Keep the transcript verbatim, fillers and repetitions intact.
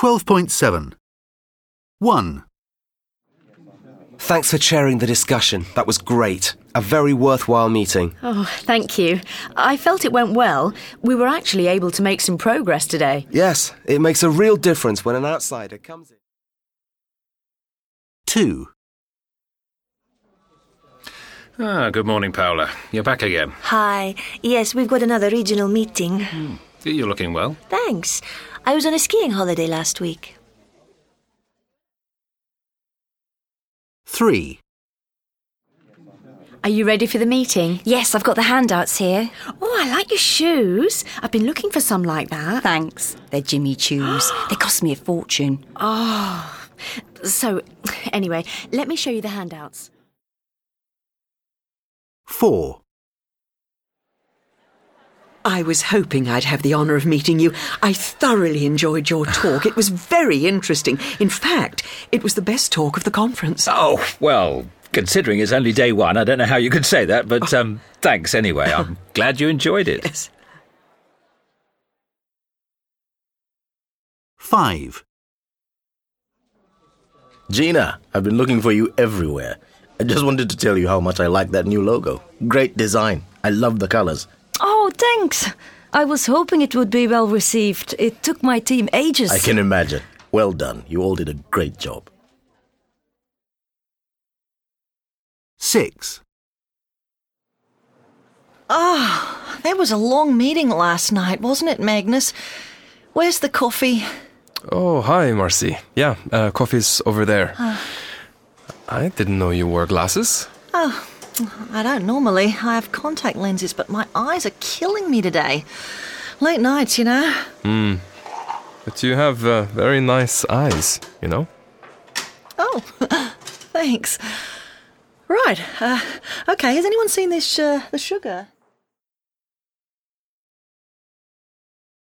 twelve point seven. one. Thanks for chairing the discussion. That was great. A very worthwhile meeting. Oh, thank you. I felt it went well. We were actually able to make some progress today. Yes, it makes a real difference when an outsider comes in. two. Ah, good morning, Paola. You're back again. Hi. Yes, we've got another regional meeting. Hmm. You're looking well. Thanks. I was on a skiing holiday last week. three. Are you ready for the meeting? Yes, I've got the handouts here. Oh, I like your shoes. I've been looking for some like that. Thanks. They're Jimmy Choos. They cost me a fortune. Oh. So, anyway, let me show you the handouts. four. I was hoping I'd have the honour of meeting you. I thoroughly enjoyed your talk. It was very interesting. In fact, it was the best talk of the conference. Oh, well, considering it's only day one, I don't know how you could say that, but um, thanks anyway. I'm glad you enjoyed it. Yes. five. Gina, I've been looking for you everywhere. I just wanted to tell you how much I like that new logo. Great design. I love the colours. Oh, thanks. I was hoping it would be well received. It took my team ages. I can imagine. Well done. You all did a great job. six. Ah, that was a long meeting last night, wasn't it, Magnus? Where's the coffee? Oh, hi, Marcy. Yeah, uh, coffee's over there. Uh, I didn't know you wore glasses. Oh, I don't normally. I have contact lenses, but my eyes are killing me today. Late nights, you know. Hmm. But you have uh, very nice eyes, you know? Oh, thanks. Right. Uh, okay, has anyone seen this, uh, the sugar?